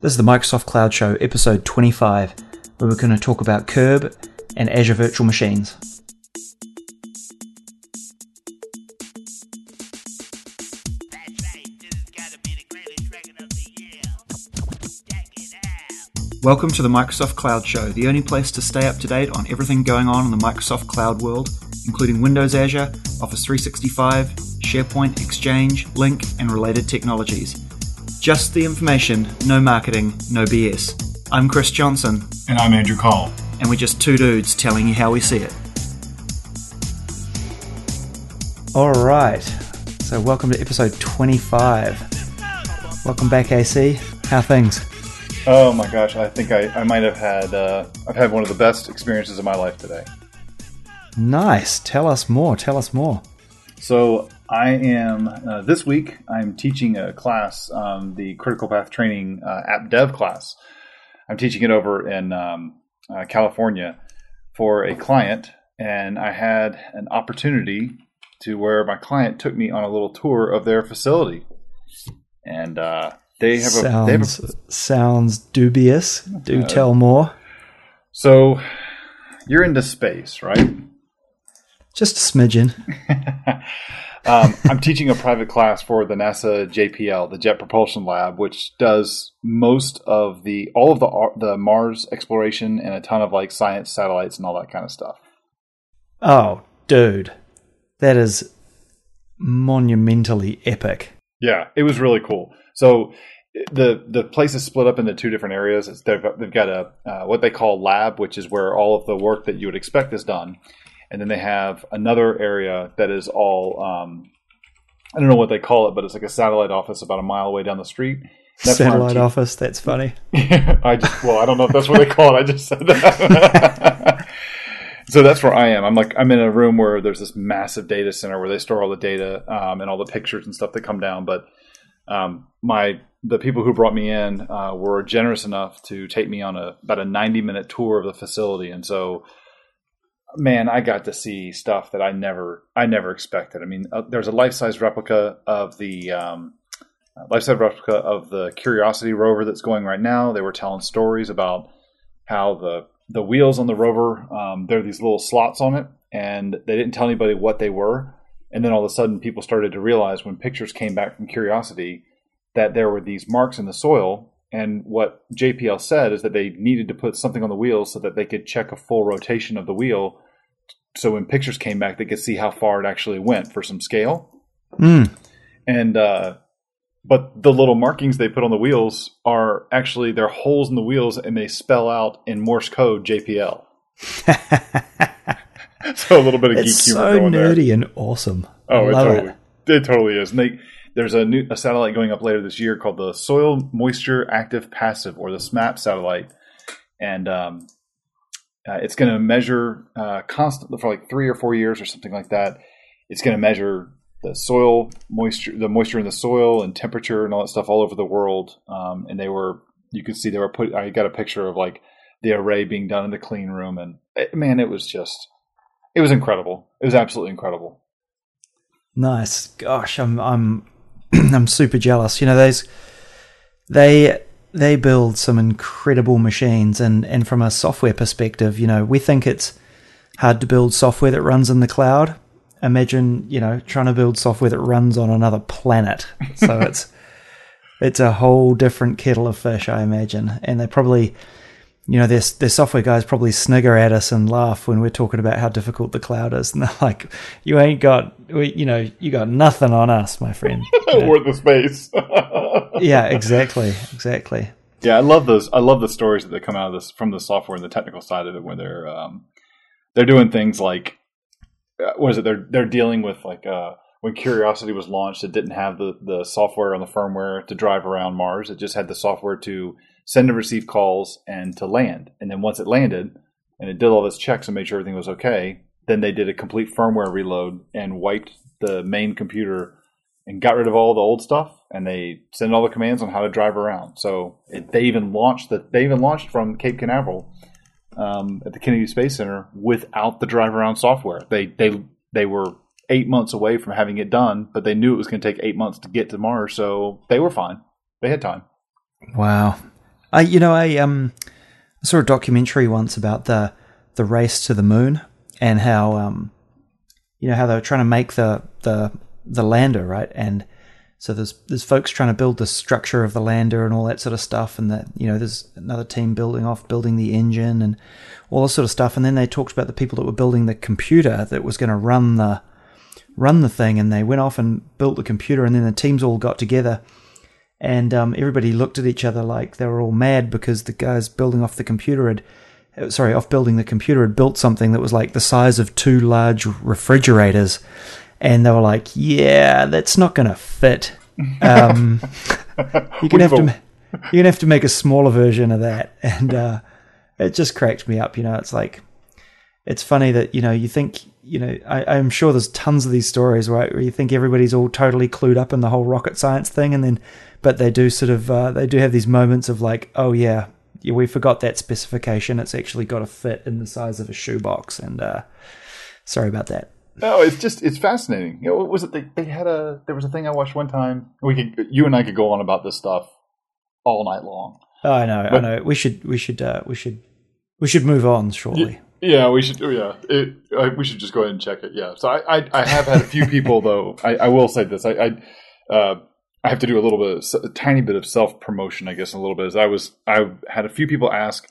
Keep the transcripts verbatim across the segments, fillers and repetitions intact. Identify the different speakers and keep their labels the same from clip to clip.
Speaker 1: This is the Microsoft Cloud Show, episode twenty-five, where we're going to talk about Curb and Azure Virtual Machines. Welcome to the Microsoft Cloud Show, the only place to stay up to date on everything going on in the Microsoft Cloud world, including Windows Azure, Office three sixty-five, SharePoint, Exchange, Lync, and related technologies. Just the information, no marketing, no B S. I'm Chris Johnson.
Speaker 2: And I'm Andrew Call.
Speaker 1: And we're just two dudes telling you how we see it. Alright, so welcome to episode twenty-five. Welcome back, A C. How are things?
Speaker 2: Oh my gosh, I think I, I might have had, uh, I've had one of the best experiences of my life today.
Speaker 1: Nice. Tell us more. Tell us more.
Speaker 2: So I am, uh, this week, I'm teaching a class, um, the Critical Path Training uh, App Dev class. I'm teaching it over in um, uh, California for a client, and I had an opportunity to where my client took me on a little tour of their facility. And uh, they have
Speaker 1: sounds,
Speaker 2: a... They have a,
Speaker 1: sounds dubious. Do
Speaker 2: uh,
Speaker 1: tell more.
Speaker 2: So you're into space, right?
Speaker 1: Just a smidgen.
Speaker 2: um, I'm teaching a private class for the NASA J P L, the Jet Propulsion Lab, which does most of the all of the the Mars exploration and a ton of like science satellites and all that kind of stuff.
Speaker 1: Oh, dude, that is monumentally epic.
Speaker 2: Yeah, it was really cool. So the the place is split up into two different areas. It's, they've, they've got a uh, what they call lab, which is where all of the work that you would expect is done. And then they have another area that is all, um, I don't know what they call it, but it's like a satellite office about a mile away down the street.
Speaker 1: That's satellite te- office, that's funny.
Speaker 2: I just, well, I don't know if that's what they call it. I just said that. So that's where I am. I'm like, I'm in a room where there's this massive data center where they store all the data um, and all the pictures and stuff that come down. But um, my the people who brought me in uh, were generous enough to take me on a about a ninety minute tour of the facility. And so man, I got to see stuff that I never, I never expected. I mean, uh, there's a life-size replica of the um, life-size replica of the Curiosity rover that's going right now. They were telling stories about how the the wheels on the rover, um, there are these little slots on it, and they didn't tell anybody what they were. And then all of a sudden, people started to realize when pictures came back from Curiosity that there were these marks in the soil. And what J P L said is that they needed to put something on the wheel so that they could check a full rotation of the wheel. So when pictures came back, they could see how far it actually went for some scale.
Speaker 1: Mm.
Speaker 2: And, uh, but the little markings they put on the wheels are actually, they're holes in the wheels and they spell out in Morse code J P L. So a little bit of
Speaker 1: it's
Speaker 2: geek humor
Speaker 1: so
Speaker 2: going there.
Speaker 1: It's so nerdy and awesome.
Speaker 2: Oh,
Speaker 1: I
Speaker 2: it
Speaker 1: love
Speaker 2: totally,
Speaker 1: it.
Speaker 2: it totally is. And they, there's a new a satellite going up later this year called the Soil Moisture Active Passive, or the SMAP satellite. And, um, Uh, it's going to measure uh, constantly for like three or four years or something like that. It's going to measure the soil moisture, the moisture in the soil and temperature and all that stuff all over the world. Um, and they were, you could see they were put. I got a picture of like the array being done in the clean room, and it, man, it was just, it was incredible. It was absolutely incredible.
Speaker 1: Nice, gosh, I'm I'm I'm super jealous. You know, those they. They build some incredible machines, and, and from a software perspective, you know, we think it's hard to build software that runs in the cloud. Imagine, you know, trying to build software that runs on another planet. So it's it's a whole different kettle of fish, I imagine. And they probably, you know, their, their software guys probably snigger at us and laugh when we're talking about how difficult the cloud is. And they're like, you ain't got, you know, you got nothing on us, my friend. You know?
Speaker 2: Worth the space.
Speaker 1: Yeah, exactly, exactly.
Speaker 2: Yeah, I love those. I love the stories that come out of this from the software and the technical side of it, where they're um, they're doing things like, uh, what is it? They're they're dealing with like uh, when Curiosity was launched, it didn't have the the software on the firmware to drive around Mars. It just had the software to send and receive calls and to land. And then once it landed and it did all its checks and made sure everything was okay, then they did a complete firmware reload and wiped the main computer and got rid of all the old stuff, and they send all the commands on how to drive around. So it, they even launched the, they even launched from Cape Canaveral um, at the Kennedy Space Center without the drive around software. They they they were eight months away from having it done, but they knew it was going to take eight months to get to Mars, so they were fine. They had time.
Speaker 1: Wow. I, you know, I um saw a documentary once about the the race to the moon and how um you know how they were trying to make the the the lander, right? And so there's there's folks trying to build the structure of the lander and all that sort of stuff, and that you know there's another team building off building the engine and all this sort of stuff. And then they talked about the people that were building the computer that was going to run the run the thing, and they went off and built the computer, and then the teams all got together, and um, everybody looked at each other like they were all mad because the guys building off the computer had sorry off building the computer had built something that was like the size of two large refrigerators. And they were like, "Yeah, that's not going to fit. Um, you're going to have to, you're going to have to make a smaller version of that." And uh, it just cracked me up. You know, it's like, it's funny that you know you think you know I, I'm sure there's tons of these stories, right, where you think everybody's all totally clued up in the whole rocket science thing, and then but they do sort of uh, they do have these moments of like, "Oh yeah, yeah, we forgot that specification. It's actually got to fit in the size of a shoebox." And uh, sorry about that.
Speaker 2: No, it's just it's fascinating. You know, what was it? They, they had a there was a thing I watched one time. We could you and I could go on about this stuff all night long.
Speaker 1: Oh, I know, but, I know. We should we should uh, we should we should move on shortly.
Speaker 2: Yeah, we should. Yeah, it, I, we should just go ahead and check it. Yeah. So I I, I have had a few people though. I, I will say this. I I, uh, I have to do a little bit, of, a tiny bit of self promotion, I guess, a little bit. As I was, I had a few people ask.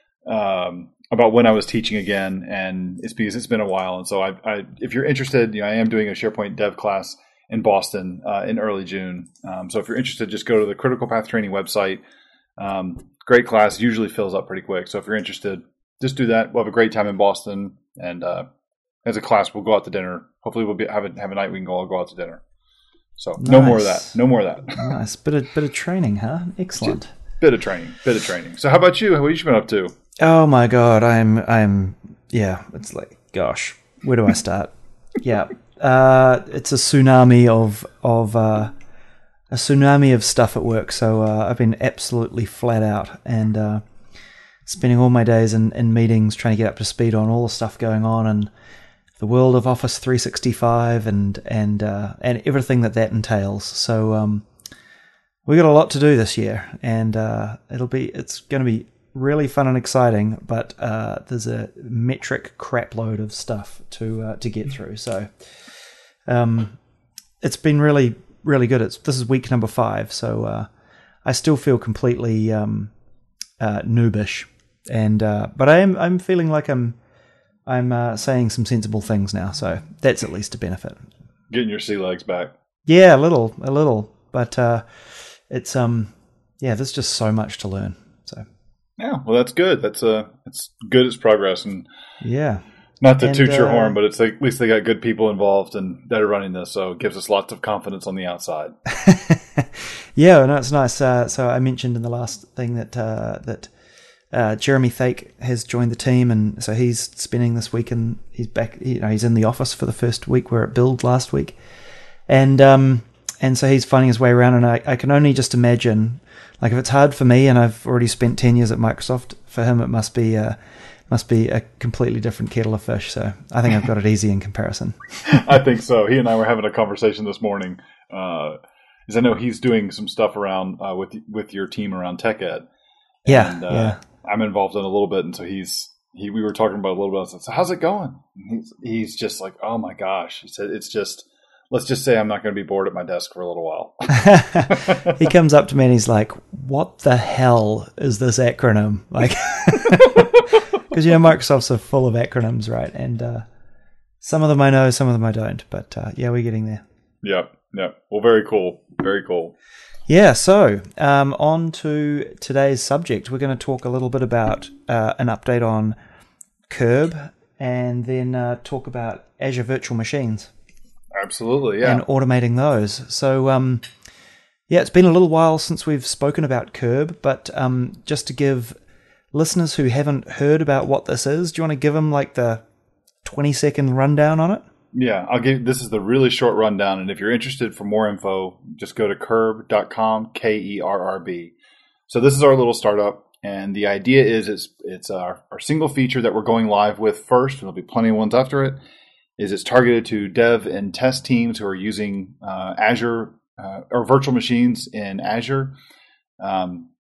Speaker 2: Um, about when I was teaching again, and it's because it's been a while. And so I, I if you're interested, you know, I am doing a SharePoint dev class in Boston uh, in early June. Um, so if you're interested, just go to the Critical Path Training website. Um, great class, usually fills up pretty quick. So if you're interested, just do that. We'll have a great time in Boston. And uh, as a class, we'll go out to dinner. Hopefully we'll be, have, a, have a night we can all go out to dinner. So nice. no more of that. No more of that.
Speaker 1: Nice. Bit of, bit of training, huh? Excellent.
Speaker 2: Bit of training. Bit of training. So how about you? What have you been up to?
Speaker 1: Oh my God, I'm, I'm, yeah, it's like, gosh, where do I start? yeah, uh, it's a tsunami of, of, uh, a tsunami of stuff at work. So, uh, I've been absolutely flat out and, uh, spending all my days in, in meetings trying to get up to speed on all the stuff going on and the world of Office three sixty-five and, and, uh, and everything that that entails. So, um, we got a lot to do this year and, uh, it'll be, it's going to be really fun and exciting, but uh, there's a metric crapload of stuff to uh, to get through. So um, it's been really, really good. It's this is week number five, so uh, I still feel completely um, uh, noobish, and uh, but I am I'm feeling like I'm I'm uh, saying some sensible things now. So that's at least a benefit.
Speaker 2: Getting your sea legs back.
Speaker 1: Yeah, a little, a little, but uh, it's um yeah, there's just so much to learn. So.
Speaker 2: Yeah, well, that's good. That's uh, it's good. It's progress, and
Speaker 1: yeah,
Speaker 2: not to
Speaker 1: and,
Speaker 2: toot your
Speaker 1: uh,
Speaker 2: horn, but it's like, at least they got good people involved and that are running this, so it gives us lots of confidence on the outside.
Speaker 1: yeah, no, it's nice. Uh, so I mentioned in the last thing that uh, that uh, Jeremy Thake has joined the team, and so he's spending this week, and he's back. You know, he's in the office for the first week where it Build last week, and um, and so he's finding his way around, and I, I can only just imagine. Like if it's hard for me, and I've already spent ten years at Microsoft, for him it must be uh, must be a completely different kettle of fish. So I think I've got it easy in comparison.
Speaker 2: I think so. He and I were having a conversation this morning, uh, because I know he's doing some stuff around uh, with with your team around TechEd.
Speaker 1: Yeah,
Speaker 2: and, uh,
Speaker 1: yeah.
Speaker 2: I'm involved in a little bit, and so he's he. We were talking about a little bit. I said, "So how's it going?" And he's he's just like, "Oh my gosh," he said, "It's just." Let's just say I'm not going to be bored at my desk for a little while.
Speaker 1: He comes up to me and he's like, "What the hell is this acronym?" Like, because you know Microsoft's are full of acronyms, right? And uh, some of them I know, some of them I don't. But uh, yeah, we're getting there.
Speaker 2: Yep, yep. Well, very cool, very cool.
Speaker 1: Yeah. So um, on to today's subject. We're going to talk a little bit about uh, an update on Curb, and then uh, talk about Azure Virtual Machines.
Speaker 2: Absolutely, yeah.
Speaker 1: And automating those. So, um, yeah, it's been a little while since we've spoken about Curb, but um, just to give listeners who haven't heard about what this is, do you want to give them like the twenty second rundown on it?
Speaker 2: Yeah, I'll give. This is the really short rundown, and if you're interested for more info, just go to curb dot com, K E R R B. So this is our little startup, and the idea is it's it's our, our single feature that we're going live with first, and there'll be plenty of ones after it. Is it's targeted to dev and test teams who are using uh, Azure uh, or virtual machines in Azure. Um,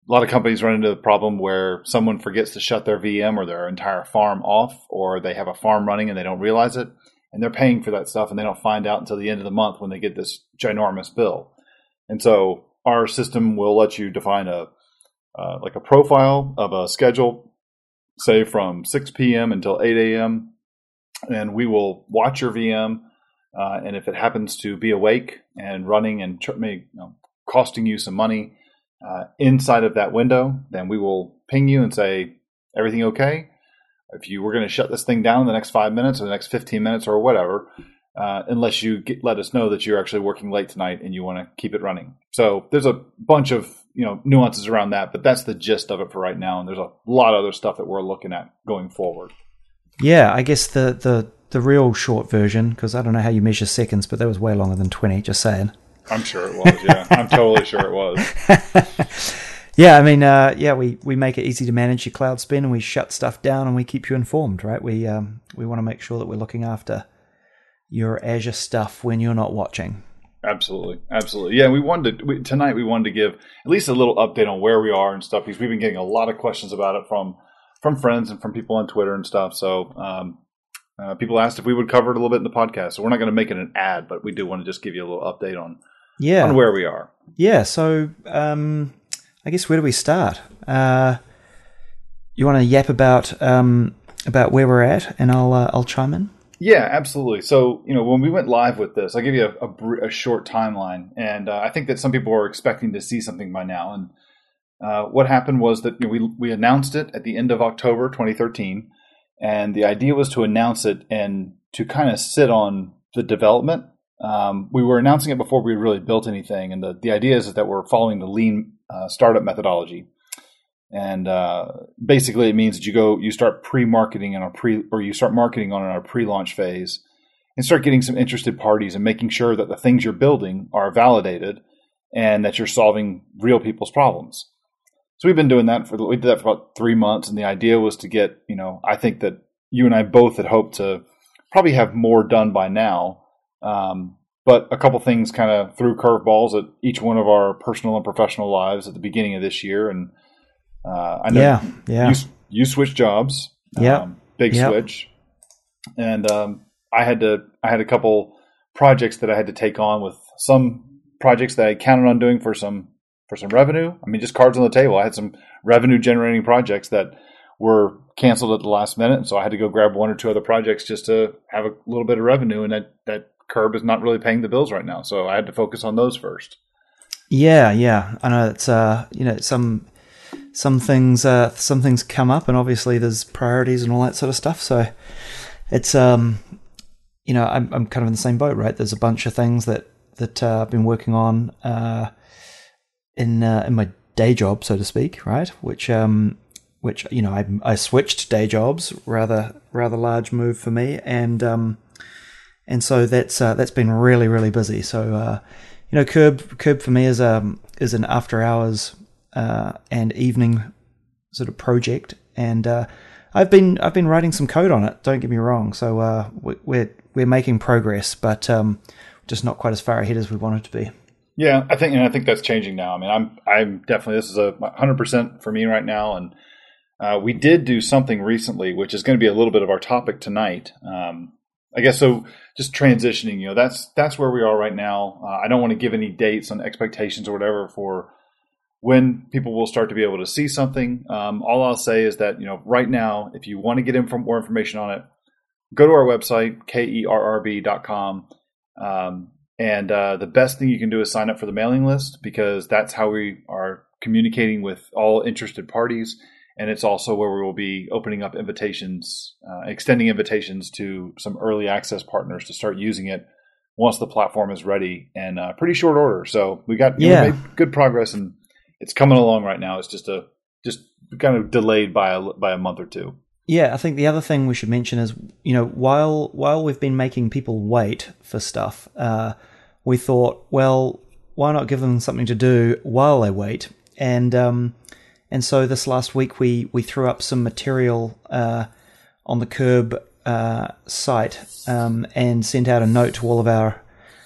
Speaker 2: a lot of companies run into the problem where someone forgets to shut their V M or their entire farm off, or they have a farm running and they don't realize it, and they're paying for that stuff and they don't find out until the end of the month when they get this ginormous bill. And so our system will let you define a uh, like a profile of a schedule, say from six p.m. until eight a.m., and we will watch your V M, uh, and if it happens to be awake and running and tr- may, you know, costing you some money uh, inside of that window, then we will ping you and say, everything okay? If you were going to shut this thing down in the next five minutes or the next fifteen minutes or whatever, uh, unless you get, let us know that you're actually working late tonight and you want to keep it running. So there's a bunch of, you know, nuances around that, but that's the gist of it for right now. And there's a lot of other stuff that we're looking at going forward.
Speaker 1: Yeah, I guess the, the, the real short version, because I don't know how you measure seconds, but that was way longer than twenty, just saying.
Speaker 2: I'm sure it was, yeah. I'm totally sure it was.
Speaker 1: Yeah, I mean, uh, yeah, we, we make it easy to manage your cloud spend, and we shut stuff down, and we keep you informed, right? We um, we want to make sure that we're looking after your Azure stuff when you're not watching.
Speaker 2: Absolutely, absolutely. Yeah, we wanted to, we, tonight we wanted to give at least a little update on where we are and stuff, because we've been getting a lot of questions about it from from friends and from people on Twitter and stuff. So um, uh, people asked if we would cover it a little bit in the podcast. So we're not going to make it an ad, but we do want to just give you a little update on,
Speaker 1: yeah.
Speaker 2: on where we are.
Speaker 1: Yeah, so... Um, I guess where do we start? Uh, you want to yap about um, about where we're at, and I'll uh, I'll chime in.
Speaker 2: Yeah, absolutely. So you know, when we went live with this, I'll give you a, a, a short timeline, and uh, I think that some people are expecting to see something by now. And uh, what happened was that you know, we we announced it at the end of October twenty thirteen, and the idea was to announce it and to kind of sit on the development. Um, we were announcing it before we really built anything, and the the idea is that we're following the lean Uh, startup methodology, and uh, basically it means that you go, you start pre-marketing in a pre, or you start marketing on in a pre-launch phase, and start getting some interested parties and making sure that the things you're building are validated and that you're solving real people's problems. So we've been doing that for we did that for about three months, and the idea was to get, you know, I think that you and I both had hoped to probably have more done by now. Um, But a couple things kind of threw curveballs at each one of our personal and professional lives at the beginning of this year. And uh, I know
Speaker 1: yeah, yeah.
Speaker 2: you you switched jobs,
Speaker 1: yeah,
Speaker 2: um, big
Speaker 1: yep.
Speaker 2: switch, and um, I had to I had a couple projects that I had to take on, with some projects that I counted on doing for some for some revenue. I mean, just cards on the table. I had some revenue generating projects that were canceled at the last minute, so I had to go grab one or two other projects just to have a little bit of revenue, and that that. Curb is not really paying the bills right now, so I had to focus on those first.
Speaker 1: Yeah, yeah, I know it's uh, you know, some some things uh, some things come up, and obviously there's priorities and all that sort of stuff. So it's um, you know, I'm I'm kind of in the same boat, right? There's a bunch of things that that uh, I've been working on uh, in uh, in my day job, so to speak, right? Which um, which you know, I I switched day jobs, rather rather large move for me, and um. And so that's uh, that's been really really busy. So uh, you know, Curb Curb for me is um is an after hours uh, and evening sort of project, and uh, I've been I've been writing some code on it. Don't get me wrong. So uh, we're we're making progress, but um, just not quite as far ahead as we wanted to be.
Speaker 2: Yeah, I think and I think that's changing now. I mean, I'm I'm definitely this is a one hundred percent for me right now, and uh, we did do something recently, which is going to be a little bit of our topic tonight. Um, I guess so. Just transitioning, you know, that's that's where we are right now. Uh, I don't want to give any dates on expectations or whatever for when people will start to be able to see something. Um, all I'll say is that, you know, right now, if you want to get in for more information on it, go to our website, K E R R B dot com. Um, and uh, the best thing you can do is sign up for the mailing list, because that's how we are communicating with all interested parties. And it's also where we will be opening up invitations, uh, extending invitations to some early access partners to start using it once the platform is ready, in uh, pretty short order. So we got
Speaker 1: yeah.
Speaker 2: we made good progress, and it's coming along right now. It's just a just kind of delayed by a by a month or two.
Speaker 1: Yeah, I think the other thing we should mention is, you know, while while we've been making people wait for stuff, uh, we thought, well, why not give them something to do while they wait? And um, And so this last week we, we threw up some material uh, on the Curb uh, site um, and sent out a note to all of our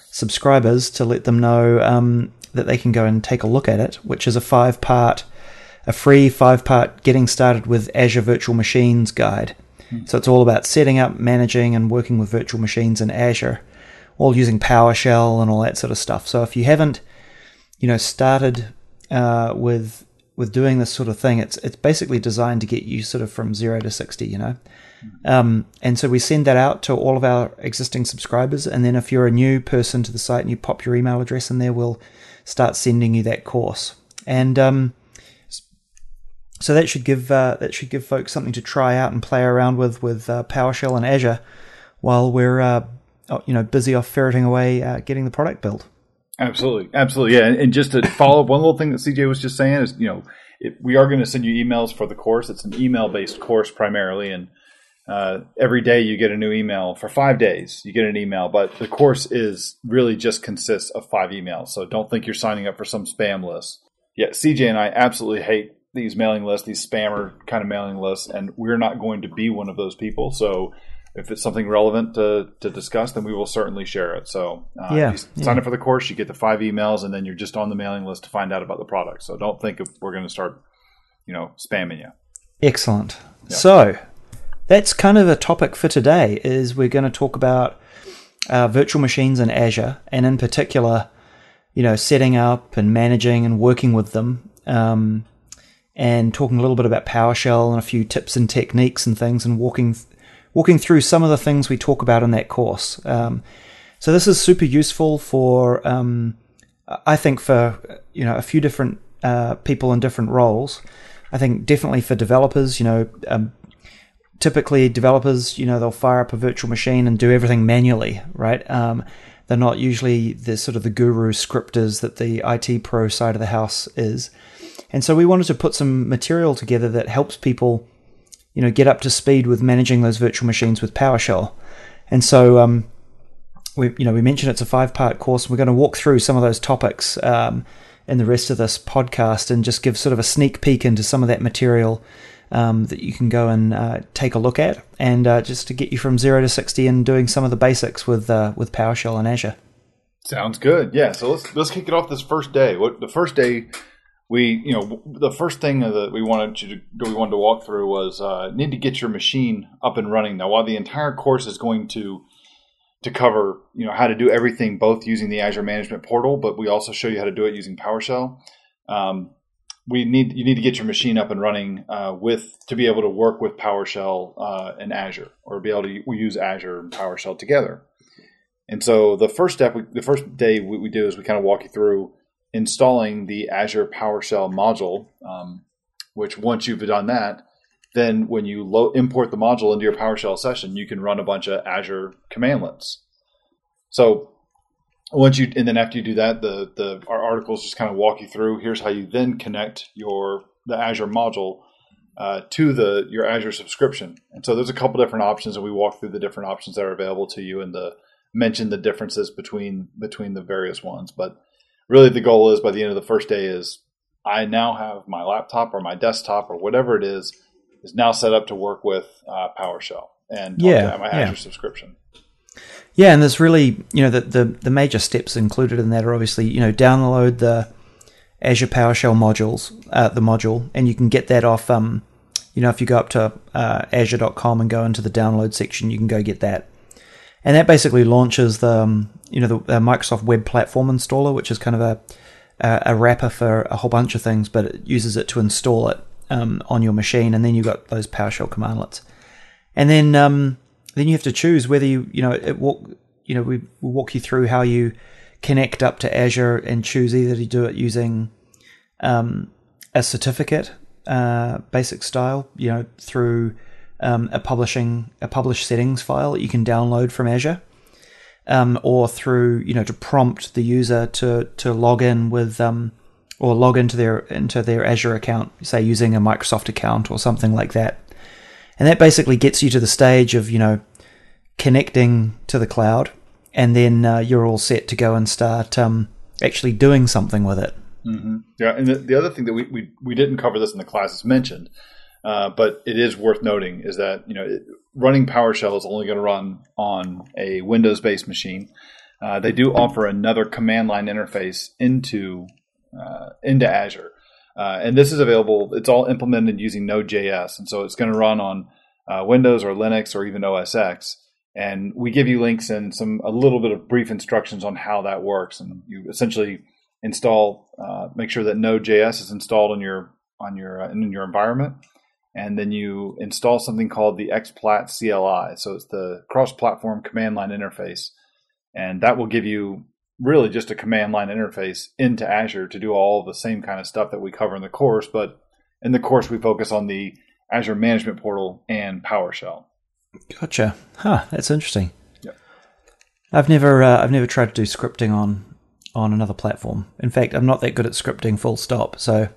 Speaker 1: subscribers to let them know um, that they can go and take a look at it, which is a five-part a free five-part Getting Started with Azure Virtual Machines guide. Mm. So it's all about setting up, managing, and working with virtual machines in Azure, all using PowerShell and all that sort of stuff. So if you haven't, you know, started uh, with with doing this sort of thing, it's it's basically designed to get you sort of from zero to sixty, you know. Um, and so we send that out to all of our existing subscribers, and then if you're a new person to the site and you pop your email address in there, we'll start sending you that course. And um, so that should give uh, that should give folks something to try out and play around with with uh, PowerShell and Azure while we're uh, you know busy off ferreting away uh, getting the product built.
Speaker 2: Absolutely, absolutely, yeah. And, and just to follow up, one little thing that C J was just saying is, you know, it, we are going to send you emails for the course. It's an email-based course primarily, and uh, every day you get a new email. For five days, you get an email, but the course is really just consists of five emails. So don't think you're signing up for some spam list. Yeah, C J and I absolutely hate these mailing lists, these spammer kind of mailing lists, and we're not going to be one of those people. So if it's something relevant to, to discuss, then we will certainly share it. So uh,
Speaker 1: yeah,
Speaker 2: if you sign yeah. up for the course, you get the five emails, and then you're just on the mailing list to find out about the product. So don't think if we're going to start, you know, spamming you.
Speaker 1: Excellent. Yeah. So that's kind of the topic for today. Is we're going to talk about uh, virtual machines in Azure, and in particular, you know, setting up and managing and working with them, um, and talking a little bit about PowerShell and a few tips and techniques and things, and walking. Th- walking through some of the things we talk about in that course. Um, so this is super useful for, um, I think, for you know a few different uh, people in different roles. I think definitely for developers. You know, um, typically developers, you know, they'll fire up a virtual machine and do everything manually, right? Um, they're not usually the sort of the guru scripters that the I T pro side of the house is. And so we wanted to put some material together that helps people, you know, get up to speed with managing those virtual machines with PowerShell. And so, um, we, you know, we mentioned it's a five-part course. We're going to walk through some of those topics um, in the rest of this podcast, and just give sort of a sneak peek into some of that material um, that you can go and uh, take a look at, and uh, just to get you from zero to sixty and doing some of the basics with uh, with PowerShell and Azure.
Speaker 2: Sounds good. Yeah. So let's let's kick it off this first day. What the first day. We, you know, the first thing that we wanted to we wanted to walk through was uh, need to get your machine up and running. Now, while the entire course is going to to cover, you know, how to do everything, both using the Azure Management Portal, but we also show you how to do it using PowerShell. Um, we need you need to get your machine up and running uh, with to be able to work with PowerShell uh, and Azure, or be able to we use Azure and PowerShell together. And so the first step, we, the first day what we do is we kind of walk you through installing the Azure PowerShell module, um, which once you've done that, then when you lo- import the module into your PowerShell session, you can run a bunch of Azure commandlets. So once you, and then after you do that, the the our articles just kind of walk you through. Here's how you then connect your the Azure module uh, to the your Azure subscription. And so there's a couple different options, and we walk through the different options that are available to you, and the mention the differences between between the various ones, but really, the goal is by the end of the first day is I now have my laptop or my desktop or whatever it is, is now set up to work with uh, PowerShell and
Speaker 1: yeah,
Speaker 2: my
Speaker 1: yeah.
Speaker 2: Azure subscription. Yeah,
Speaker 1: and there's really, you know, the, the, the major steps included in that are obviously, you know, download the Azure PowerShell modules, uh, the module, and you can get that off, um, you know, if you go up to uh, azure dot com and go into the download section, you can go get that. And that basically launches the, um, you know, the, the Microsoft Web Platform Installer, which is kind of a, a a wrapper for a whole bunch of things, but it uses it to install it um, on your machine, and then you've got those PowerShell commandlets. And then um, then you have to choose whether you, you know, it walk, you know, we we'll walk you through how you connect up to Azure and choose either to do it using um, a certificate, uh, basic style, you know, through Um, a publishing a published settings file that you can download from Azure, um, or through, you know, to prompt the user to to log in with um, or log into their into their Azure account, say using a Microsoft account or something like that. And that basically gets you to the stage of, you know, connecting to the cloud, and then uh, you're all set to go and start um, actually doing something with it.
Speaker 2: Mm-hmm. Yeah, and the, the other thing that we, we we didn't cover this in the class as mentioned. Uh, but it is worth noting is that, you know, it, running PowerShell is only going to run on a Windows-based machine. Uh, they do offer another command line interface into uh, into Azure. Uh, and this is available. It's all implemented using Node.js. And so it's going to run on uh, Windows or Linux or even O S X. And we give you links and some a little bit of brief instructions on how that works. And you essentially install, uh, make sure that Node.js is installed on your on your uh, in your environment, and then you install something called the xPlat C L I. So it's the cross-platform command line interface, and that will give you really just a command line interface into Azure to do all the same kind of stuff that we cover in the course. But in the course, we focus on the Azure Management Portal and PowerShell.
Speaker 1: Gotcha. Huh. That's interesting.
Speaker 2: Yep.
Speaker 1: I've never, uh, I've never tried to do scripting on on another platform. In fact, I'm not that good at scripting. Full stop. So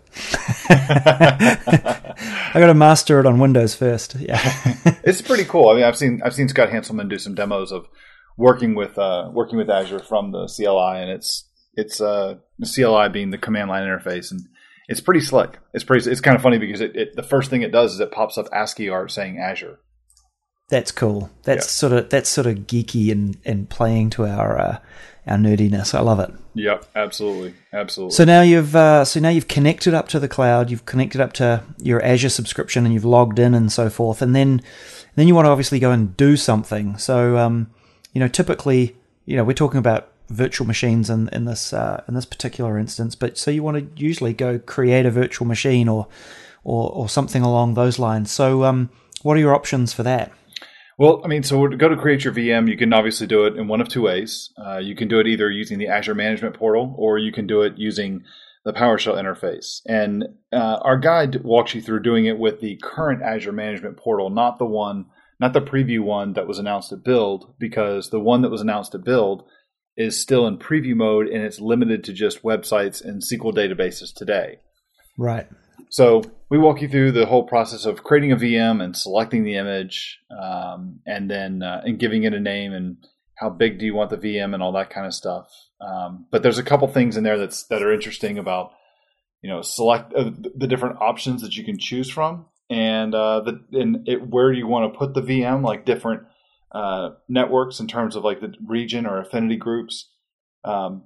Speaker 1: I got to master it on Windows first. Yeah.
Speaker 2: It's pretty cool. I mean, I've seen I've seen Scott Hanselman do some demos of working with uh, working with Azure from the C L I, and it's it's uh, the C L I being the command line interface, and it's pretty slick. It's pretty. It's kind of funny because it, it the first thing it does is it pops up ASCII art saying Azure.
Speaker 1: That's cool. That's yeah. sort of that's sort of geeky and, and playing to our uh, our nerdiness. I love it.
Speaker 2: Yep, absolutely, absolutely.
Speaker 1: So now you've uh, so now you've connected up to the cloud. You've connected up to your Azure subscription, and you've logged in and so forth. And then then you want to obviously go and do something. So um, you know, typically, you know, we're talking about virtual machines in in this uh, in this particular instance. But so you want to usually go create a virtual machine or or or something along those lines. So um, what are your options for that?
Speaker 2: Well, I mean, so to go to create your V M, you can obviously do it in one of two ways. Uh, you can do it either using the Azure Management Portal, or you can do it using the PowerShell interface. And uh, our guide walks you through doing it with the current Azure Management Portal, not the one, not the preview one that was announced at Build, because the one that was announced at Build is still in preview mode, and it's limited to just websites and S Q L databases today.
Speaker 1: Right.
Speaker 2: So we walk you through the whole process of creating a V M and selecting the image, um, and then uh, and giving it a name and how big do you want the V M and all that kind of stuff. Um, but there's a couple things in there that's that are interesting about, you know, select uh, the different options that you can choose from, and uh, the and it, where do you want to put the V M, like different uh, networks in terms of like the region or affinity groups. Um,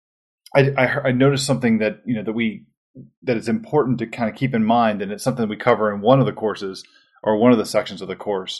Speaker 2: I, I I noticed something that you know that we. that it's important to kind of keep in mind, and it's something we cover in one of the courses or one of the sections of the course,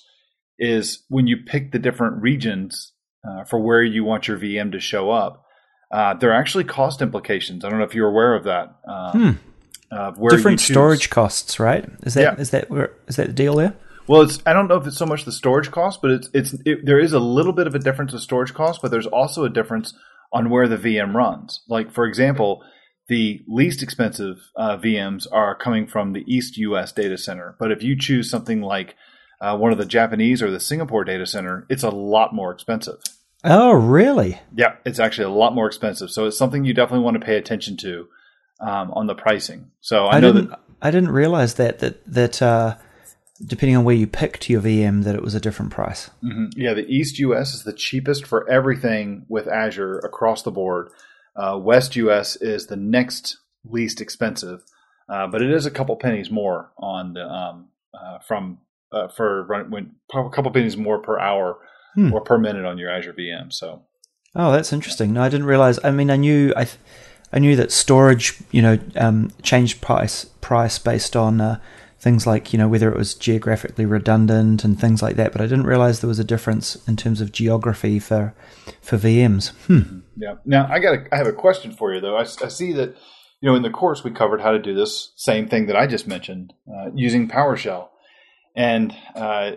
Speaker 2: is when you pick the different regions uh, for where you want your V M to show up, uh, there are actually cost implications. I don't know if you're aware of that. Um,
Speaker 1: hmm.
Speaker 2: uh, where
Speaker 1: different storage costs, right? Is that yeah. is that is that the deal there?
Speaker 2: Well, it's I don't know if it's so much the storage cost, but it's it's it, there is a little bit of a difference in storage cost, but there's also a difference on where the V M runs. Like, for example, the least expensive uh, V Ms are coming from the East U S data center. But if you choose something like uh, one of the Japanese or the Singapore data center, it's a lot more expensive.
Speaker 1: Oh, really?
Speaker 2: Yeah, it's actually a lot more expensive. So it's something you definitely want to pay attention to um, on the pricing. So I,
Speaker 1: I
Speaker 2: know
Speaker 1: didn't,
Speaker 2: that
Speaker 1: I didn't realize that that that uh, depending on where you picked your V M, that it was a different price.
Speaker 2: Mm-hmm. Yeah, the East U S is the cheapest for everything with Azure across the board. Uh, West U S is the next least expensive, uh, but it is a couple pennies more on the um, uh, from uh, for run, when a couple pennies more per hour hmm. or per minute on your Azure V M. So,
Speaker 1: oh, that's interesting. No, I didn't realize. I mean, I knew I, th- I knew that storage, you know, um, changed price price based on uh, things like you know whether it was geographically redundant and things like that. But I didn't realize there was a difference in terms of geography for for V Ms. Hmm.
Speaker 2: Yeah. Now I got. A, I have a question for you though. I, I see that you know in the course we covered how to do this same thing that I just mentioned uh, using PowerShell, and uh,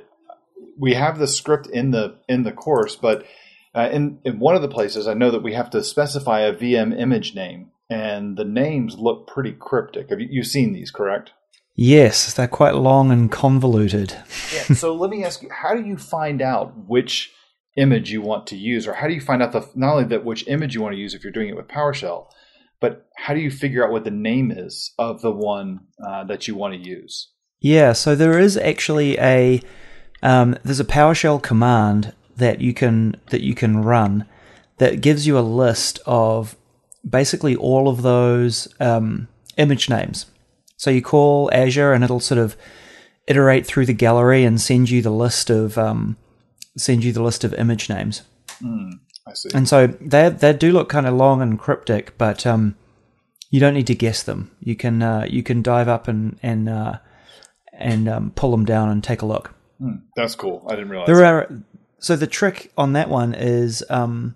Speaker 2: we have the script in the in the course. But uh, in in one of the places, I know that we have to specify a V M image name, and the names look pretty cryptic. Have you you've seen these, correct?
Speaker 1: Yes, they're quite long and convoluted.
Speaker 2: Yeah. So let me ask you: how do you find out which image you want to use, or how do you find out the not only that which image you want to use if you're doing it with PowerShell, but how do you figure out what the name is of the one uh, that you want to use?
Speaker 1: Yeah, so there is actually a um, there's a PowerShell command that you can that you can run that gives you a list of basically all of those um, image names. So you call Azure and it'll sort of iterate through the gallery and send you the list of um, send you the list of image names.
Speaker 2: Mm, I see.
Speaker 1: And so they they do look kind of long and cryptic, but um, You don't need to guess them. You can uh, you can dive up and and uh, and um, pull them down and take a look.
Speaker 2: Hmm, that's cool. I didn't realize.
Speaker 1: There are so the trick on that one is um,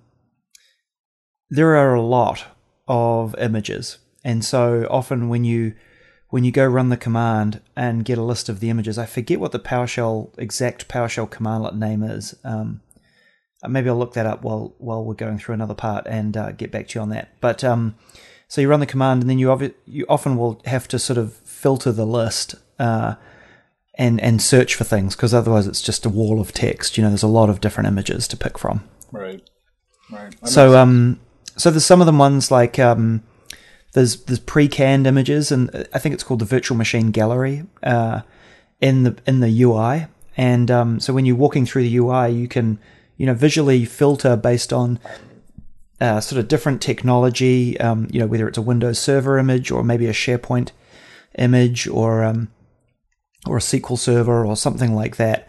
Speaker 1: there are a lot of images, and so often when you when you go run the command and get a list of the images, I forget what the PowerShell exact PowerShell commandlet name is. Um, maybe I'll look that up while while we're going through another part and uh, get back to you on that. But um, so you run the command, and then you obvi- you often will have to sort of filter the list uh, and and search for things, because otherwise it's just a wall of text. You know, there's a lot of different images to pick from.
Speaker 2: Right. Right. That
Speaker 1: So um, so there's some of the ones like um, there's there's pre-canned images, and I think it's called the Virtual Machine Gallery uh, in the in the U I. And um, so when you're walking through the U I, you can you know visually filter based on Uh, sort of different technology, um, you know, whether it's a Windows Server image or maybe a SharePoint image or um, or a S Q L Server or something like that,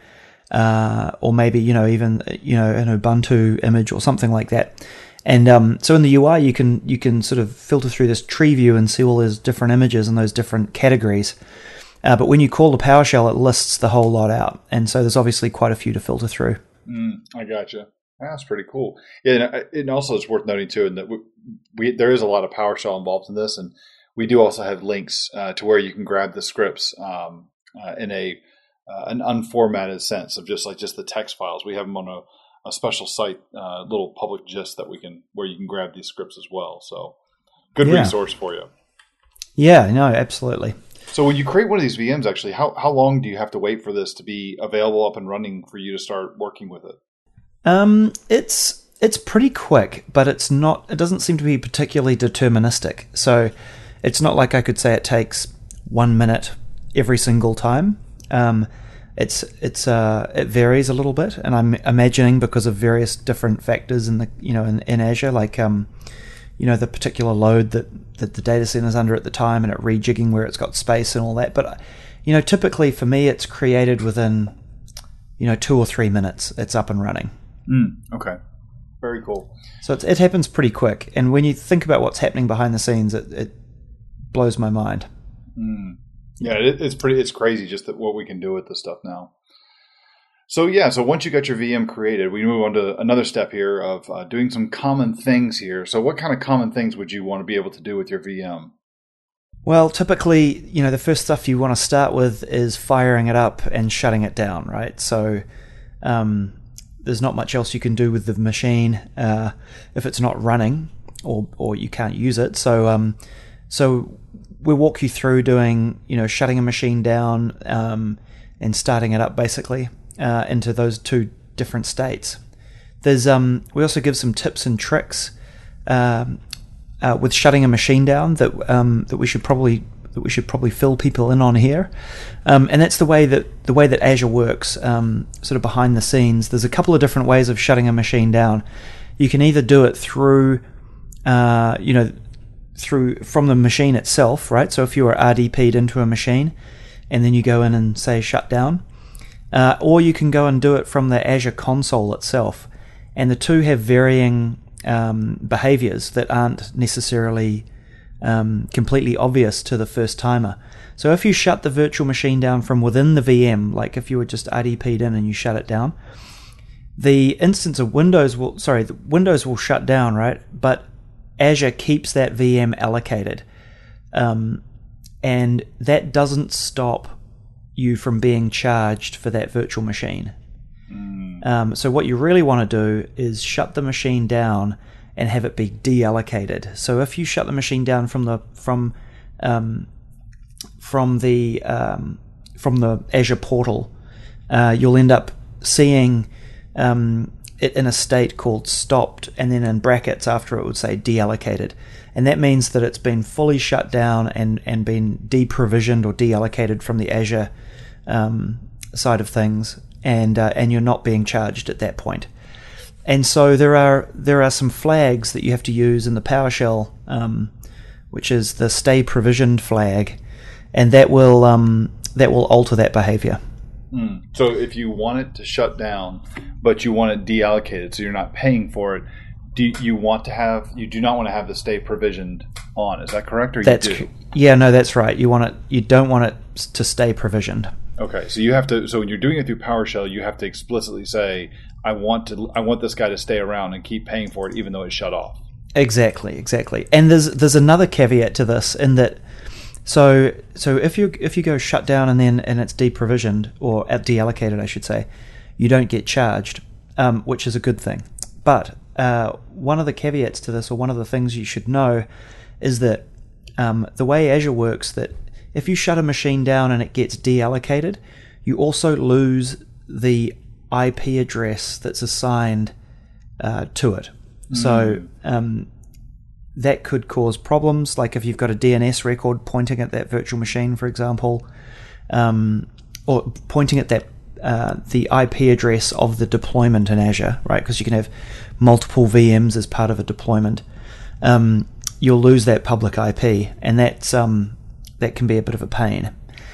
Speaker 1: uh, or maybe you know even you know an Ubuntu image or something like that. And um, so in the U I, you can you can sort of filter through this tree view and see all those different images and those different categories. Uh, but when you call the PowerShell, it lists the whole lot out, and so there's obviously quite a few to filter through.
Speaker 2: Mm, I gotcha. That's pretty cool. Yeah, and, and also it's worth noting too, and that we, we there is a lot of PowerShell involved in this, and we do also have links uh, to where you can grab the scripts um, uh, in a uh, an unformatted sense of just like just the text files. We have them on a, a special site, uh, little public gist that we can where you can grab these scripts as well. So good
Speaker 1: Yeah.
Speaker 2: resource for you.
Speaker 1: Yeah, no, absolutely.
Speaker 2: So when you create one of these V Ms, actually, how how long do you have to wait for this to be available up and running for you to start working with it?
Speaker 1: Um, it's it's pretty quick, but it's not. It doesn't seem to be particularly deterministic. So it's not like I could say it takes one minute every single time. Um, it's it's uh it varies a little bit, and I'm imagining because of various different factors in the you know in, in Azure, like um, you know the particular load that that the data center is under at the time, and it rejigging where it's got space and all that. But you know, typically for me, it's created within you know two or three minutes. It's up and running.
Speaker 2: Mm, okay. Very cool.
Speaker 1: So it's, it happens pretty quick. And when you think about what's happening behind the scenes, it, it blows my mind.
Speaker 2: Mm. Yeah, it, it's pretty. It's crazy just that what we can do with this stuff now. So yeah, so once you got your V M created, we move on to another step here of uh, doing some common things here. So what kind of common things would you want to be able to do with your V M?
Speaker 1: Well, typically, you know, the first stuff you want to start with is firing it up and shutting it down, right? So um, there's not much else you can do with the machine uh, if it's not running or or you can't use it. So um, so we'll walk you through doing, you know, shutting a machine down um, and starting it up basically uh, into those two different states. There's um, we also give some tips and tricks um, uh, with shutting a machine down that um, that we should probably that we should probably fill people in on here, um, and that's the way that the way that Azure works, um, sort of behind the scenes. There's a couple of different ways of shutting a machine down. You can either do it through, uh, you know, through from the machine itself, right? So if you are R D P'd into a machine, and then you go in and say shut down, uh, or you can go and do it from the Azure console itself, and the two have varying um, behaviors that aren't necessarily Um, completely obvious to the first timer. So if you shut the virtual machine down from within the V M, like if you were just R D P'd in and you shut it down, the instance of Windows will, sorry, the Windows will shut down, right? But Azure keeps that V M allocated. Um, and that doesn't stop you from being charged for that virtual machine. Mm. Um, so what you really want to do is shut the machine down and have it be deallocated. So if you shut the machine down from the from um, from the um, from the Azure portal, uh, you'll end up seeing um, it in a state called stopped, and then in brackets after it would say deallocated, and that means that it's been fully shut down and and been deprovisioned or deallocated from the Azure um, side of things, and uh, and you're not being charged at that point. And so there are there are some flags that you have to use in the PowerShell, um, which is the stay provisioned flag, and that will um, that will alter that behavior.
Speaker 2: Mm. So if you want it to shut down, but you want it deallocated, so you're not paying for it, do you want to have, you do not want to have the stay provisioned on. Is that correct? Or
Speaker 1: That's,
Speaker 2: you do?
Speaker 1: Yeah, no, that's right. You want it, you don't want it to stay provisioned.
Speaker 2: Okay, so you have to. So when you're doing it through PowerShell, you have to explicitly say, "I want to. I want this guy to stay around and keep paying for it, even though it's shut off."
Speaker 1: Exactly, exactly. And there's there's another caveat to this in that. So so if you if you go shut down and then and it's deprovisioned or deallocated, I should say, you don't get charged, um, which is a good thing. But uh, one of the caveats to this, or one of the things you should know, is that um, the way Azure works, that if you shut a machine down and it gets deallocated, you also lose the I P address that's assigned uh, to it. Mm. So um, that could cause problems, like if you've got a D N S record pointing at that virtual machine, for example, um, or pointing at that uh, the I P address of the deployment in Azure, right? Because you can have multiple V Ms as part of a deployment. Um, you'll lose that public I P, and that's um, that can be a bit of a pain.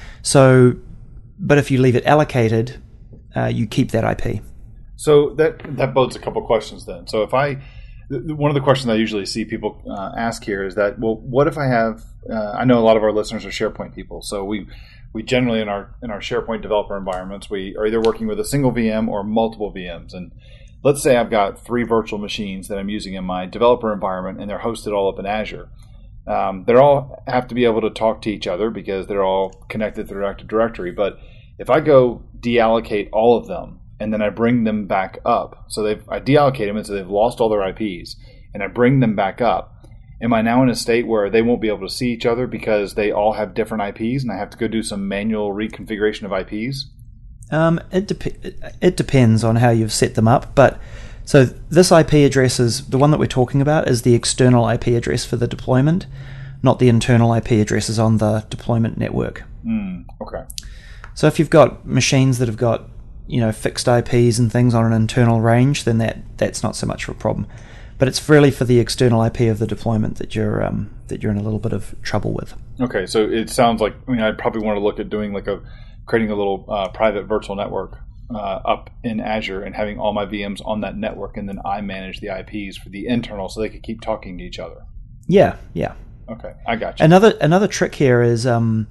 Speaker 1: So, but if you leave it allocated, uh, you keep that I P.
Speaker 2: So that that bodes a couple questions then. So if I, one of the questions I usually see people uh, ask here is that, well, what if I have? Uh, I know a lot of our listeners are SharePoint people, so we we generally in our in our SharePoint developer environments, we are either working with a single V M or multiple V Ms. And let's say I've got three virtual machines that I'm using in my developer environment, and they're hosted all up in Azure. Um, they all have to be able to talk to each other because they're all connected through Active Directory. But if I go deallocate all of them and then I bring them back up, so they've I deallocate them and so they've lost all their I Ps, and I bring them back up, am I now in a state where they won't be able to see each other because they all have different I Ps and I have to go do some manual reconfiguration of I Ps?
Speaker 1: Um, it dep- it depends on how you've set them up, but so this I P address is the one that we're talking about is the external I P address for the deployment, not the internal I P addresses on the deployment network.
Speaker 2: Mm, okay.
Speaker 1: So if you've got machines that have got, you know, fixed I Ps and things on an internal range, then that, that's not so much of a problem. But it's really for the external I P of the deployment that you're um, that you're in a little bit of trouble with.
Speaker 2: Okay, so it sounds like, I mean, I'd probably want to look at doing like a creating a little uh, private virtual network Uh, up in Azure and having all my V Ms on that network, and then I manage the I Ps for the internal so they could keep talking to each other.
Speaker 1: Yeah, yeah.
Speaker 2: Okay, I got you.
Speaker 1: Another another trick here is um,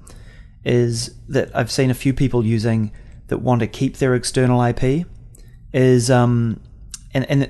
Speaker 1: is that I've seen a few people using that want to keep their external I P is um, and and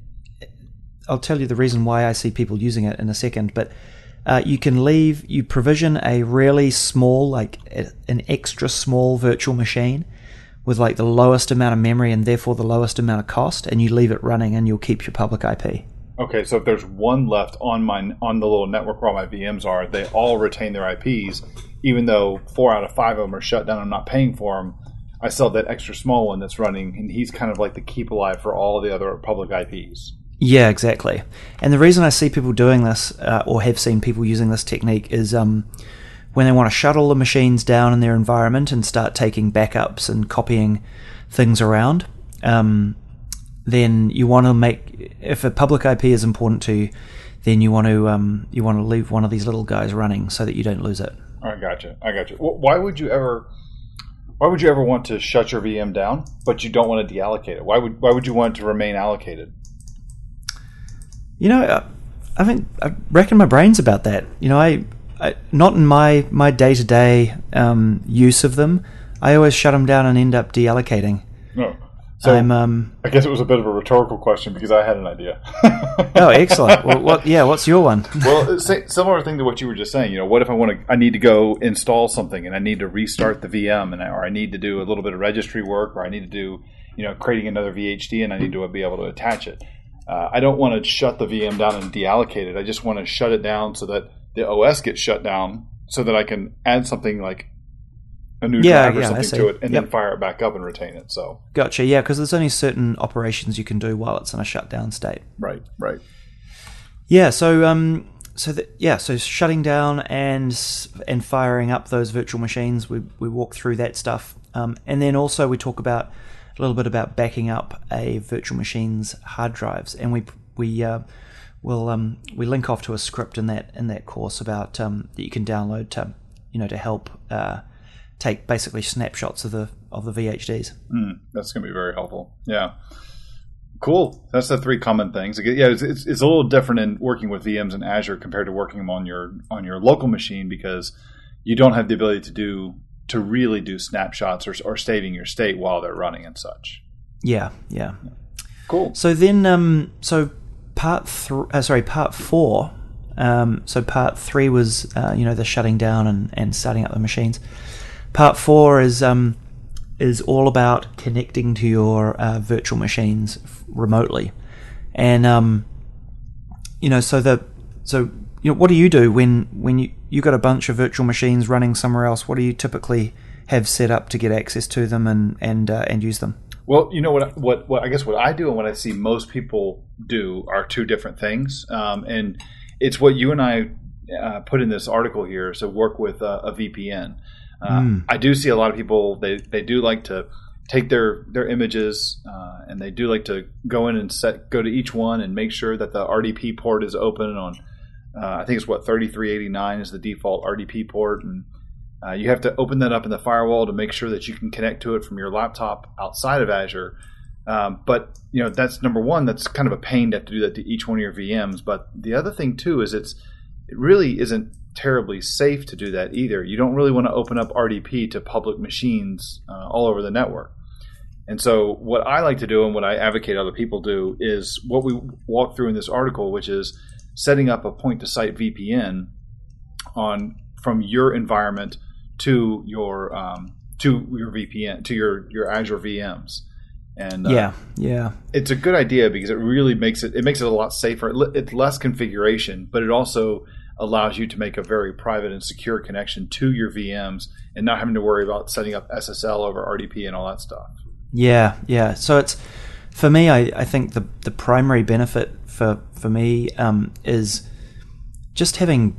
Speaker 1: I'll tell you the reason why I see people using it in a second, but uh, you can leave you provision a really small, like an extra small virtual machine with like the lowest amount of memory and therefore the lowest amount of cost, and you leave it running and you'll keep your public I P.
Speaker 2: Okay, so if there's one left on my on the little network where all my V Ms are, they all retain their I Ps, even though four out of five of them are shut down and I'm not paying for them. I still have that extra small one that's running, and he's kind of like the keep alive for all the other public I Ps.
Speaker 1: Yeah, exactly. And the reason I see people doing this, uh, or have seen people using this technique, is um, when they want to shut all the machines down in their environment and start taking backups and copying things around, um, then you want to make, if a public I P is important to you, then you want to um, you want to leave one of these little guys running so that you don't lose it.
Speaker 2: I gotcha. I gotcha. Why would you ever? Why would you ever want to shut your V M down, but you don't want to deallocate it? Why would Why would you want it to remain allocated?
Speaker 1: You know, I think I reckon my brains about that. You know, I. I, not in my, my day-to-day um, use of them. I always shut them down and end up deallocating.
Speaker 2: No. So
Speaker 1: I'm, um,
Speaker 2: I guess it was a bit of a rhetorical question because I had an idea.
Speaker 1: Oh, excellent. Well, what? Yeah, what's your one?
Speaker 2: Well, it's a similar thing to what you were just saying. You know, what if I want to? I need to go install something and I need to restart the V M, and I, or I need to do a little bit of registry work, or I need to do, you know, creating another V H D, and I need to be able to attach it. Uh, I don't want to shut the V M down and deallocate it. I just want to shut it down so that the O S gets shut down, so that I can add something like a new
Speaker 1: yeah,
Speaker 2: drive or
Speaker 1: yeah,
Speaker 2: something to it, and
Speaker 1: yep.
Speaker 2: then fire it back up and retain it. So
Speaker 1: gotcha. Yeah, because there's only certain operations you can do while it's in a shutdown state.
Speaker 2: Right, right.
Speaker 1: Yeah. So um, so that yeah, so shutting down and and firing up those virtual machines, we we walk through that stuff, um, and then also we talk about a little bit about backing up a virtual machine's hard drives, and we we. Uh, We'll um, we link off to a script in that in that course about um, that you can download to you know to help uh, take basically snapshots of the of the V H Ds.
Speaker 2: Mm, that's going to be very helpful. Yeah. Cool. That's the three common things. Yeah, it's, it's, it's a little different in working with V Ms in Azure compared to working them on your on your local machine, because you don't have the ability to do to really do snapshots or, or saving your state while they're running and such.
Speaker 1: Yeah, yeah.
Speaker 2: Cool.
Speaker 1: So then, um, so part three, uh, sorry, part four. Um, so part three was, uh, you know, the shutting down and, and starting up the machines. Part four is um, is all about connecting to your uh, virtual machines remotely, and um, you know, so the so you know, what do you do when when you you got a bunch of virtual machines running somewhere else? What do you typically have set up to get access to them and and uh, and use them?
Speaker 2: Well, you know what, what what I guess what I do and what I see most people do are two different things, um, and it's what you and I uh, put in this article here. So work with a, a V P N. Uh, mm. I do see a lot of people, they, they do like to take their, their images uh, and they do like to go in and set go to each one and make sure that the R D P port is open on, uh, I think it's what, thirty-three eighty-nine is the default R D P port. And uh, you have to open that up in the firewall to make sure that you can connect to it from your laptop outside of Azure. Um, but, you know, that's number one, that's kind of a pain to have to do that to each one of your V Ms. But the other thing, too, is it's it really isn't terribly safe to do that either. You don't really want to open up R D P to public machines uh, all over the network. And so what I like to do and what I advocate other people do is what we walk through in this article, which is setting up a point-to-site V P N on from your environment to your um, to your V P N to your your Azure V Ms. And uh,
Speaker 1: yeah, yeah,
Speaker 2: it's a good idea because it really makes it it makes it a lot safer. It's less configuration, but it also allows you to make a very private and secure connection to your V Ms and not having to worry about setting up S S L over R D P and all that stuff.
Speaker 1: Yeah, yeah. So it's for me, I, I think the the primary benefit for for me um, is just having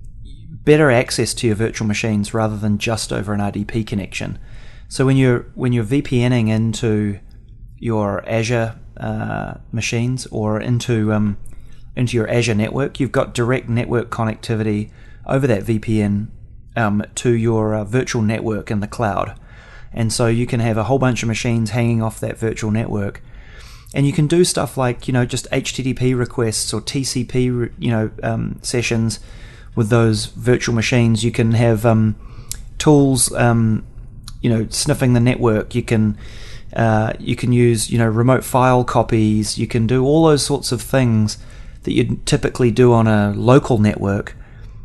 Speaker 1: better access to your virtual machines rather than just over an R D P connection. So when you're when you're VPNing into your Azure uh, machines or into um, into your Azure network, you've got direct network connectivity over that V P N um, to your uh, virtual network in the cloud. And so you can have a whole bunch of machines hanging off that virtual network. And you can do stuff like, you know, just H T T P requests or T C P, you know, um, sessions with those virtual machines. You can have um, tools, um, you know, sniffing the network. You can uh, you can use, you know, remote file copies. You can do all those sorts of things that you'd typically do on a local network,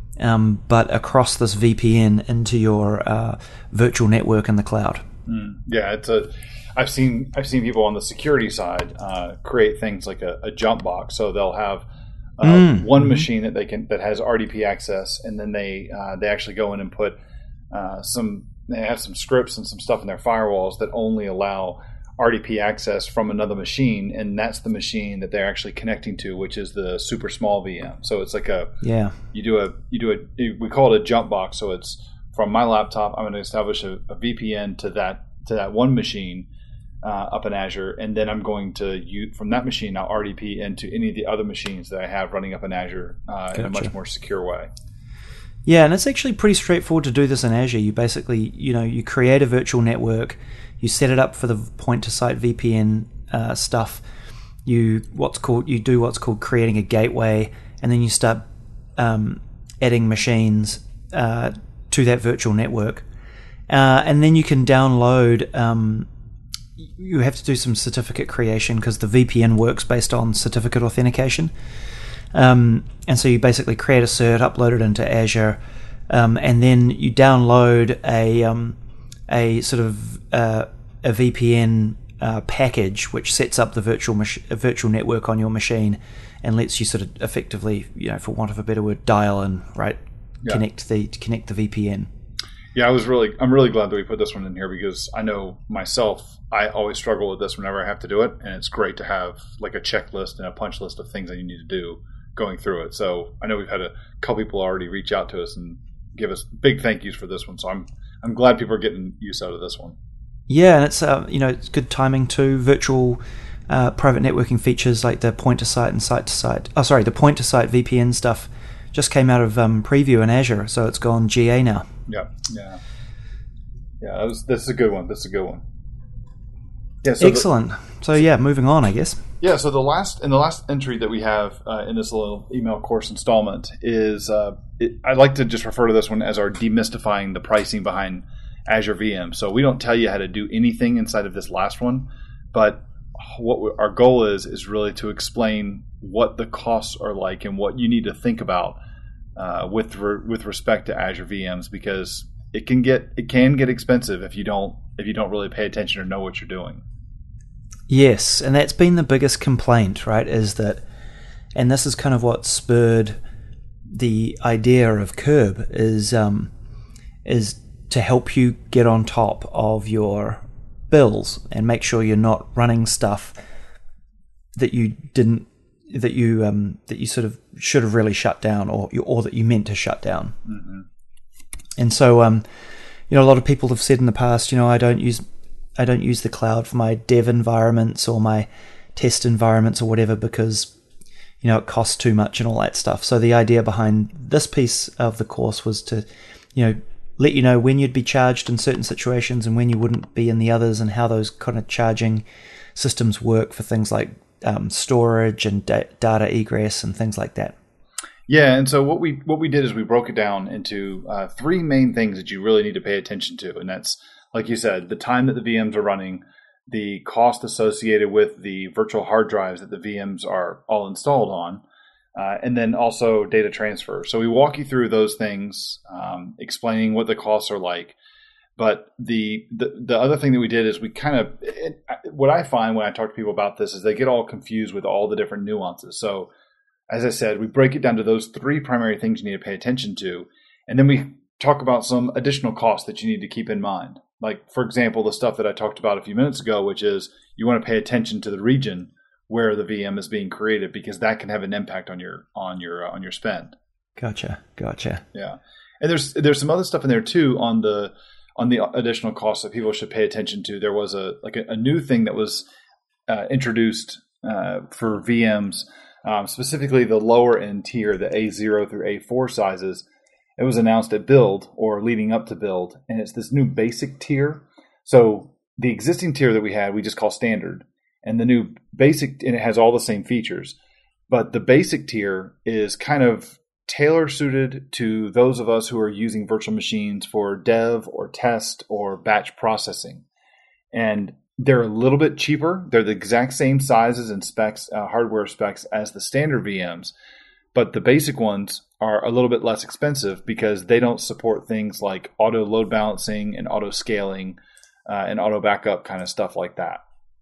Speaker 1: um, but across this V P N into your uh, virtual network in the cloud.
Speaker 2: Mm, yeah, it's a. I've seen I've seen people on the security side uh, create things like a, a jump box. So they'll have uh, mm. one mm-hmm. machine that they can that has R D P access, and then they uh, they actually go in and put uh, some. They have some scripts and some stuff in their firewalls that only allow R D P access from another machine, and that's the machine that they're actually connecting to, which is the super small V M. So it's like a
Speaker 1: yeah.
Speaker 2: You do a you do a we call it a jump box. So it's from my laptop. I'm going to establish a, a V P N to that to that one machine uh, up in Azure, and then I'm going to use from that machine now R D P into any of the other machines that I have running up in Azure uh, gotcha. in a much more secure way.
Speaker 1: Yeah, and it's actually pretty straightforward to do this in Azure. You basically, you know, you create a virtual network, you set it up for the point-to-site V P N uh, stuff. You what's called you do what's called creating a gateway, and then you start um, adding machines uh, to that virtual network, uh, and then you can download. Um, you have to do some certificate creation because the V P N works based on certificate authentication. Um, and so you basically create a cert, upload it into Azure, um, and then you download a um, a sort of uh, a V P N uh, package which sets up the virtual mach- virtual network on your machine and lets you sort of effectively, you know, for want of a better word, dial in, right, yeah. connect the connect the V P N.
Speaker 2: Yeah, I was really I'm really glad that we put this one in here because I know myself I always struggle with this whenever I have to do it, and it's great to have like a checklist and a punch list of things that you need to do going through it. So I know we've had a couple people already reach out to us and give us big thank yous for this one. So I'm I'm glad people are getting use out of this one.
Speaker 1: Yeah, and it's uh, you know it's good timing too. Virtual uh, private networking features like the point to site and site to site. Oh, sorry, the point to site V P N stuff just came out of um, preview in Azure, so it's gone G A now.
Speaker 2: Yeah, yeah, yeah. That was, this is a good one. This is a good one. Yeah. So
Speaker 1: Excellent. The, so yeah, moving on, I guess.
Speaker 2: Yeah, so the last in the last entry that we have uh, in this little email course installment is uh, it, I like to just refer to this one as our demystifying the pricing behind Azure V M. So we don't tell you how to do anything inside of this last one, but what we, our goal is is really to explain what the costs are like and what you need to think about uh, with re, with respect to Azure V Ms, because it can get it can get expensive if you don't if you don't really pay attention or know what you're doing.
Speaker 1: Yes, and that's been the biggest complaint, right, is that, and this is kind of what spurred the idea of Curb, is um, is to help you get on top of your bills and make sure you're not running stuff that you didn't, that you um, that you sort of should have really shut down, or or that you meant to shut down. Mm-hmm. And so, um, you know, a lot of people have said in the past, you know, I don't use I don't use the cloud for my dev environments or my test environments or whatever because, you know, it costs too much and all that stuff. So the idea behind this piece of the course was to, you know, let you know when you'd be charged in certain situations and when you wouldn't be in the others, and how those kind of charging systems work for things like um, storage and da- data egress and things like that.
Speaker 2: Yeah, and so what we what we did is we broke it down into uh, three main things that you really need to pay attention to, and that's, like you said, the time that the V Ms are running, the cost associated with the virtual hard drives that the V Ms are all installed on, uh, and then also data transfer. So we walk you through those things, um, explaining what the costs are like. But the, the the other thing that we did is we kind of, it, what I find when I talk to people about this is they get all confused with all the different nuances. So as I said, we break it down to those three primary things you need to pay attention to. And then we talk about some additional costs that you need to keep in mind. Like, for example, the stuff that I talked about a few minutes ago, which is you want to pay attention to the region where the V M is being created, because that can have an impact on your on your uh, on your spend.
Speaker 1: Gotcha, gotcha.
Speaker 2: Yeah, and there's there's some other stuff in there too on the on the additional costs that people should pay attention to. There was a like a, a new thing that was uh, introduced uh, for V Ms, um, specifically the lower end tier, the A zero through A four sizes. It was announced at Build or leading up to Build, and it's this new basic tier. So the existing tier that we had, we just call standard, and the new basic, and it has all the same features. But the basic tier is kind of tailor suited to those of us who are using virtual machines for dev or test or batch processing. And they're a little bit cheaper. They're the exact same sizes and specs, uh, hardware specs as the standard V Ms. But the basic ones are a little bit less expensive because they don't support things like auto load balancing and auto scaling uh, and auto backup kind of stuff like that.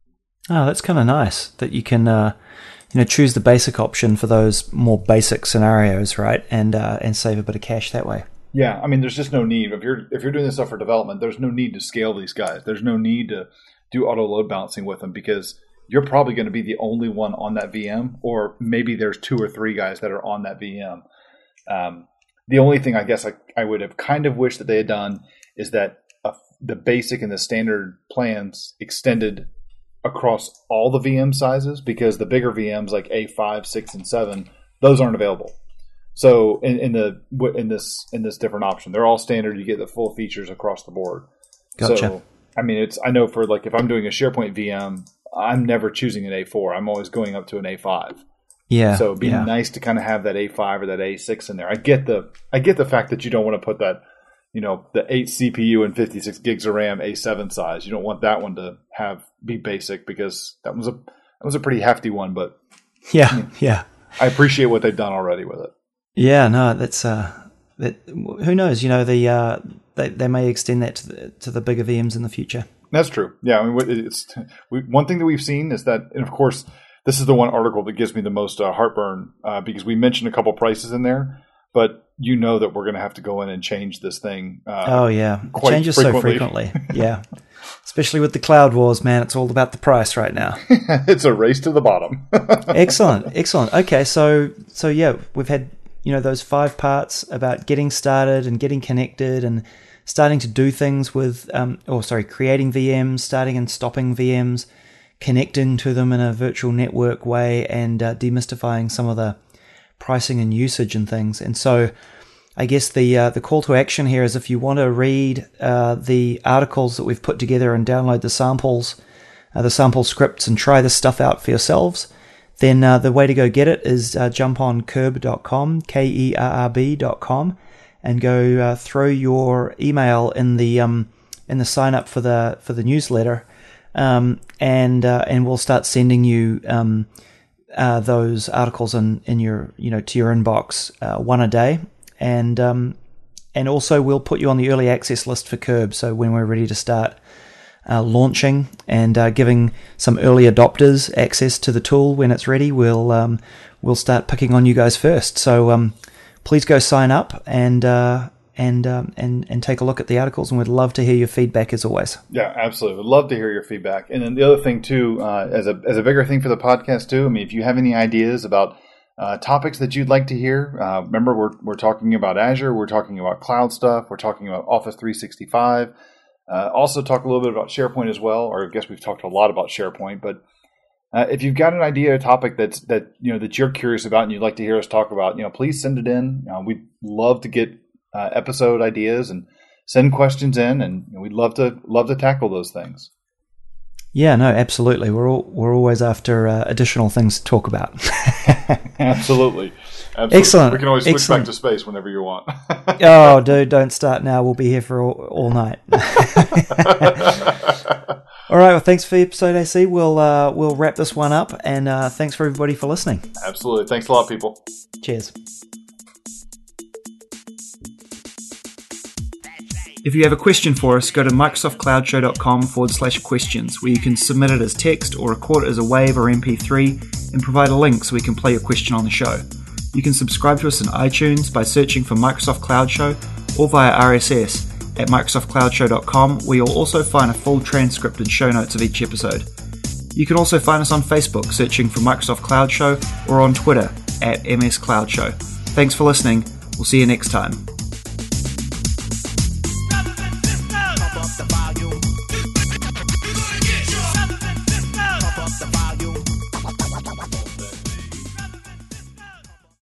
Speaker 1: Oh, that's kind of nice that you can, uh, you know, choose the basic option for those more basic scenarios, right? And uh, and save a bit of cash that way.
Speaker 2: Yeah, I mean, there's just no need if you're if you're doing this stuff for development. There's no need to scale these guys. There's no need to do auto load balancing with them because you're probably going to be the only one on that V M, or maybe there's two or three guys that are on that V M. Um, the only thing I guess I, I would have kind of wished that they had done is that uh, the basic and the standard plans extended across all the V M sizes, because the bigger V Ms like A five, six, and seven, those aren't available. So in, in the in this in this different option, they're all standard. You get the full features across the board.
Speaker 1: Gotcha.
Speaker 2: So I mean, it's I know for like if I'm doing a SharePoint V M, I'm never choosing an A four. I'm always going up to an A five.
Speaker 1: Yeah.
Speaker 2: So it'd be
Speaker 1: yeah.
Speaker 2: nice to kind of have that A five or that A six in there. I get the I get the fact that you don't want to put that, you know, the eight C P U and fifty-six gigs of RAM A seven size. You don't want that one to have be basic, because that was a that was a pretty hefty one. But
Speaker 1: yeah,
Speaker 2: I mean,
Speaker 1: yeah.
Speaker 2: I appreciate what they've done already with it.
Speaker 1: Yeah, no, that's uh, that. Who knows? You know, the uh, they they may extend that to the to the bigger V Ms in the future.
Speaker 2: That's true. Yeah, I mean, it's we, one thing that we've seen is that, and of course, this is the one article that gives me the most uh, heartburn uh, because we mentioned a couple prices in there, but you know that we're going to have to go in and change this thing. Uh,
Speaker 1: oh yeah, it
Speaker 2: quite
Speaker 1: changes
Speaker 2: frequently.
Speaker 1: so frequently. Yeah, especially with the cloud wars, man. It's all about the price right now.
Speaker 2: It's a race to the bottom.
Speaker 1: Excellent, excellent. Okay, so so yeah, we've had, you know, those five parts about getting started and getting connected and starting to do things with, um, or sorry, creating V Ms, starting and stopping V Ms, connecting to them in a virtual network way, and uh, demystifying some of the pricing and usage and things. And so I guess the uh, the call to action here is, if you want to read uh, the articles that we've put together and download the samples uh, the sample scripts and try this stuff out for yourselves, then uh, the way to go get it is uh, jump on kerb dot com, K E R R B dot com, and go uh, throw your email in the um, in the sign up for the for the newsletter, um, and uh, and we'll start sending you um, uh, those articles in, in your you know to your inbox uh, one a day, and um, and also we'll put you on the early access list for Kerb. So when we're ready to start Uh, launching and uh, giving some early adopters access to the tool when it's ready, we'll um, we'll start picking on you guys first. So um, please go sign up and uh, and um, and and take a look at the articles, and we'd love to hear your feedback as always.
Speaker 2: Yeah, absolutely. Would love to hear your feedback. And then the other thing too, uh, as a as a bigger thing for the podcast too. I mean, if you have any ideas about uh, topics that you'd like to hear, uh, remember we're we're talking about Azure, we're talking about cloud stuff, we're talking about Office three sixty-five. Uh, also talk a little bit about SharePoint as well, or I guess we've talked a lot about SharePoint. But uh, if you've got an idea, a topic that's that you know that you're curious about and you'd like to hear us talk about, you know, please send it in. Uh, we'd love to get uh, episode ideas and send questions in, and you know, we'd love to love to tackle those things.
Speaker 1: Yeah, no, absolutely. We're all, we're always after uh, additional things to talk about.
Speaker 2: Absolutely. Absolutely.
Speaker 1: Excellent.
Speaker 2: We can always switch
Speaker 1: Excellent.
Speaker 2: back to space whenever you want.
Speaker 1: Oh, dude, don't start now. We'll be here for all, all night. All right. Well, thanks for the episode, A C. We'll uh, we'll wrap this one up, and uh, thanks for everybody for listening.
Speaker 2: Absolutely. Thanks a lot, people.
Speaker 1: Cheers.
Speaker 3: If you have a question for us, go to microsoftcloudshow.com forward slash questions, where you can submit it as text or record it as a WAV or M P three and provide a link so we can play your question on the show. You can subscribe to us in iTunes by searching for Microsoft Cloud Show or via R S S at microsoft cloud show dot com, where you'll also find a full transcript and show notes of each episode. You can also find us on Facebook searching for Microsoft Cloud Show or on Twitter at M S Cloud Show. Thanks for listening. We'll see you next time.